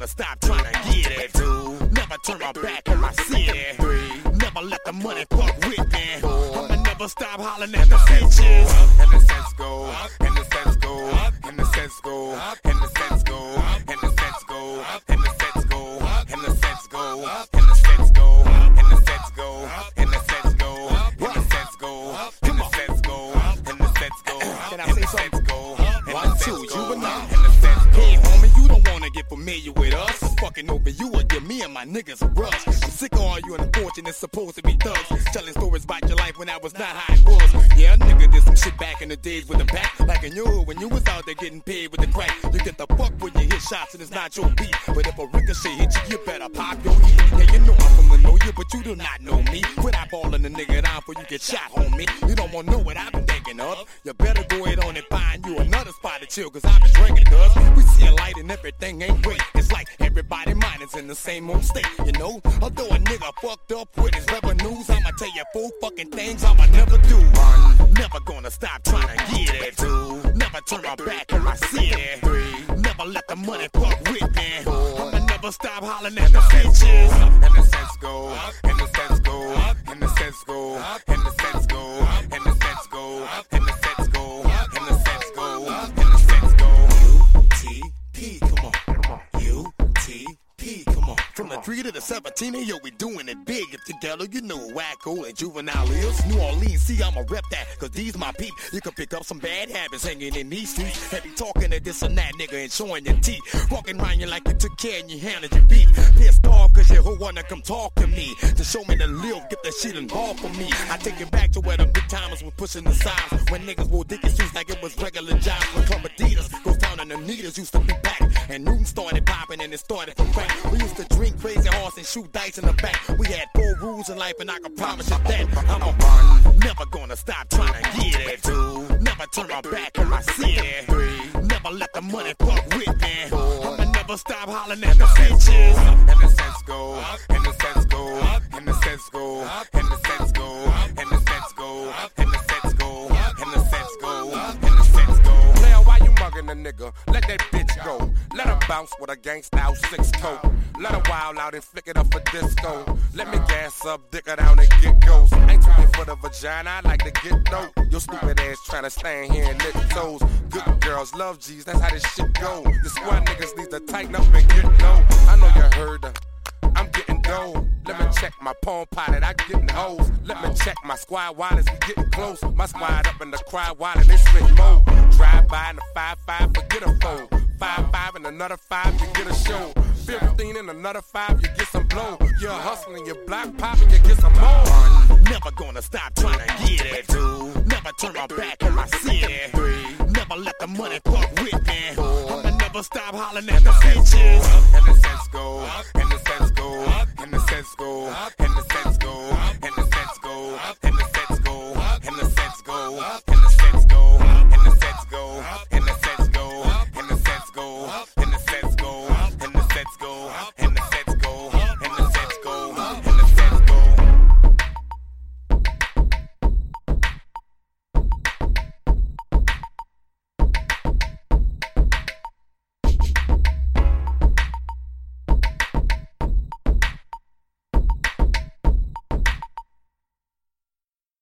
gonna stop trying to get it. 2, never turn my back on my city. 3, never let the money fuck with me. I'ma never stop hollering at the bitches. And the sense go, and the sense go, and the sense go, and the sense go, and the sense go, and the sense go, and the sense go, and the sense go, and the sense go, and the sense go, and the sense go, and the sense go, and the sense go. Can I say something? 1, 2, juvenile. Hey, homie, you don't wanna get familiar with us. Fucking over you or give me and my niggas a rush. I'm sick of all you unfortunate supposed to be thugs. Telling stories about your life when I was not how it was. Yeah, a nigga did some shit back in the days with a back. Like in you, when you was out there getting paid with the crack. You get the fuck when you hit shots and it's not your beat. But if a ricochet hit you, you better pop your heat. Yeah, you know I'm from the know you, but you do not know me. Quit eyeballing the nigga down before you get shot, homie. You don't wanna know what I've been thinking of. You better go ahead on and find you another spot to chill, cause I've been drinking, cuz we see a light and everything ain't great. It's like everybody mind is in the same old state, you know? Although a nigga fucked up with his revenues, I'ma tell you 4 fucking things I'ma never do. 1, never gonna stop trying to get it. 2, never turn my back on my city. 3, never let the money fuck with me. I'ma never stop hollering at the bitches. And the sense go, and the sense go, and the sense go, and the sense go, and the sense go, and the sense go, and the sense go, and the sense go. UTP, come on. UTP, come on. From the 3 to the 17, yo, we doing it big. If together, you know Wacko and Juvenile is. New Orleans, see, I'ma rep that, cause these my peep. You can pick up some bad habits hanging in these streets. Heavy talking to this and that nigga and showing your teeth. Walking around you like you took care and you handled your beat. Pissed off cause your hoe wanna come talk to me. To show me the live, get that shit involved for me. I take it back to where the big timers was pushing the signs. When niggas wore dickie suits like it was regular jobs. When Club Adidas goes down and the Neaters used to be back. And Newton started popping and it started from crack. We used to drink crazy horse and shoot dice in the back. We had 4 rules in life and I can promise you that I'ma run, never gonna stop trying to get it. 2, never turn my back on my city. 3, never let the money fuck with me. I'ma never stop hollering at the bitches. And the sense go, and the sense go, and the sense go, and the sense go, and the sense go, and the sense go, and the sense go, and the sense go. Player, why you mugging a nigga? Let that bitch go. Let her bounce with a gangsta 6-toe. Let her wild out and flick it up for disco. Let me gas up, dick her down and get ghost. Ain't talking for the vagina, I like to get dope. Your stupid ass tryna stand here and lick toes. Good girls love G's, that's how this shit go. The squad niggas need to tighten up and get low. I know you heard her, I'm getting dough. Let me check my palm pilot, I getting hoes. Let me check my squad wallets, we getting close. My squad up in the cry wallet, it's Rick Mo. Drive by in the 5-5, forget a foe. 5-5 and another 5, you get a show. 15 and another 5, you get some blow. You're hustling, you're block popping, you get some more. 1, never gonna stop trying to get it. 2, never turn my back on my city. 3, never let the money fuck with me. I'ma never stop hollering at the bitches. And the sense go, and the sense go, and the sense go, and the sense go, and the sense go, and the sense go, and the sense go, and the sense go.